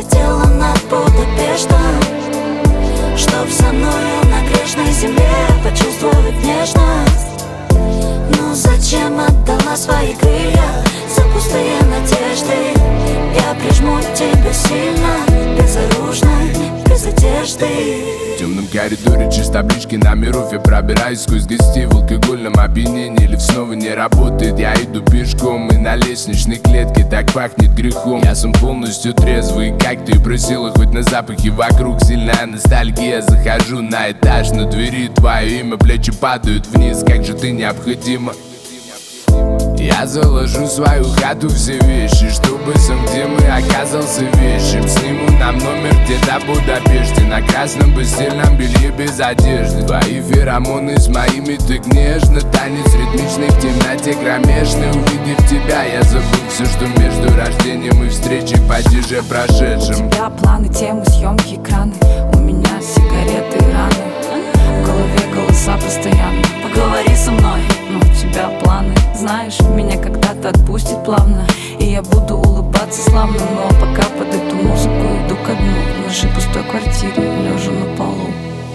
слетела над Будапештом, чтоб со мною на грешной земле почувствовать нежность. Но зачем отдала свои крылья за пустые надежды? Я прижму тебя сильно, безоружной, без одежды. В темном коридоре через таблички номеров я пробираюсь сквозь гостей в алкогольном опьянении. Лифт снова не работает, я иду пешком, и на лестничной клетке так пахнет грехом. Я сам полностью трезвый, как ты просила, хоть на запахе вокруг сильная ностальгия. Захожу на этаж, на двери твое имя, плечи падают вниз, как же ты необходима. Я заложу свою хату, все вещи, чтобы сам, где мы оказался вещим. Сниму нам номер где-то в Будапеште, на красном постельном белье без одежды. Твои феромоны с моими так нежно, танец ритмичный в темноте кромешной. Увидев тебя, я забыл все, что между рождением и встречей падеже прошедшим. У тебя планы, темы, съемки, экраны, у меня сигареты и раны. В голове голоса постоянно: поговори со мной. Но у тебя планы, знаешь, меня когда-то отпустит плавно, и я буду улыбаться славно. Но пока под эту музыку иду ко дну, в нашей пустой квартире, лежа на полу.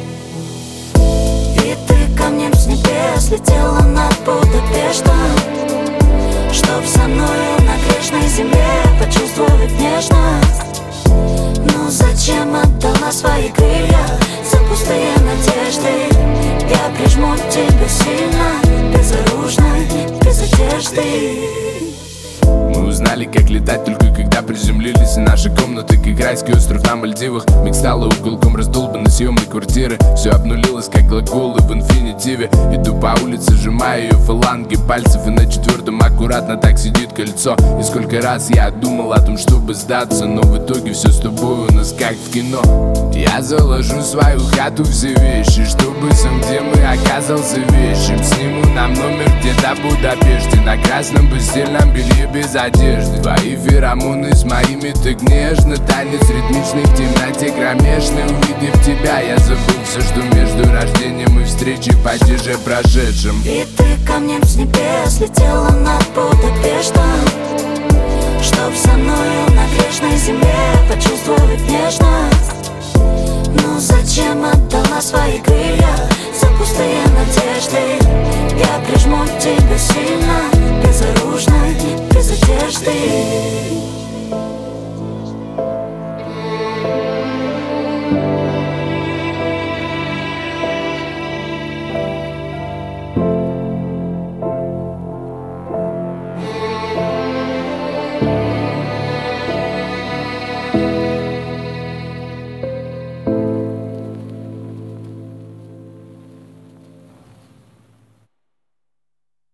И ты камнем с небес летела над Будапештом, чтоб со мною на грешной земле почувствовать нежность. Но зачем отдала свои крылья за пустые надежды? Я прижму тебя сильно, безоружной, без одежды. Мы узнали, как летать, только когда приземлились. И наши комнаты, как райский остров на Мальдивах. Миг стала уголком раздолбанной съемной квартиры. Все обнулилось, как глаголы в инфинитиве. Иду по улице, сжимаю ее фаланги пальцев, и на четвертом аккуратно так сидит кольцо. И сколько раз я думал о том, чтобы сдаться, но в итоге все с тобой у нас как в кино. Я заложу свою хату, все вещи, чтобы сам, где мы оказался вещим. Сниму нам номер где-то в Будапеште, на красном постельном белье без одежды. Твои феромоны с моими так нежно, танец ритмичный в темноте кромешной. Увидев тебя, я забыл все, что между рождением и встречей падеже прошедшим. И ты камнем с небес летела над Будапештом, чтоб со мною на грешной земле почувствовать нежность. Но зачем отдала свои крылья за пустые надежды? Я прижму тебя сильно, безоружной, без одежды.